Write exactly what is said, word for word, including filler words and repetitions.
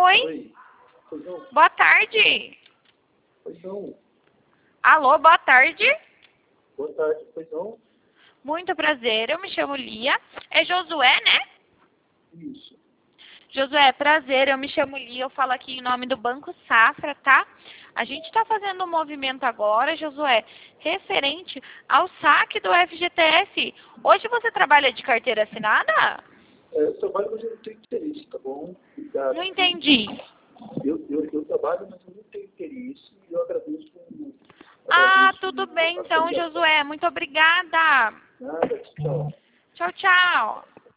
Oi. Oi. Pois não. Boa tarde. Pois não. Alô, boa tarde. Boa tarde. Pois não. Muito prazer, eu me chamo Lia. É Josué, né? Isso. Josué, prazer, eu me chamo Lia, eu falo aqui em nome do Banco Safra, tá? A gente está fazendo um movimento agora, Josué, referente ao saque do F G T S. Hoje você trabalha de carteira assinada? É, eu trabalho, mas eu não tenho interesse, tá bom? Obrigado. Não entendi. Eu, eu, eu trabalho, mas eu não tenho interesse e eu agradeço. Ah, agradeço tudo bem a então, ligação. Josué. Muito obrigada. Nada, tchau. Tchau, tchau.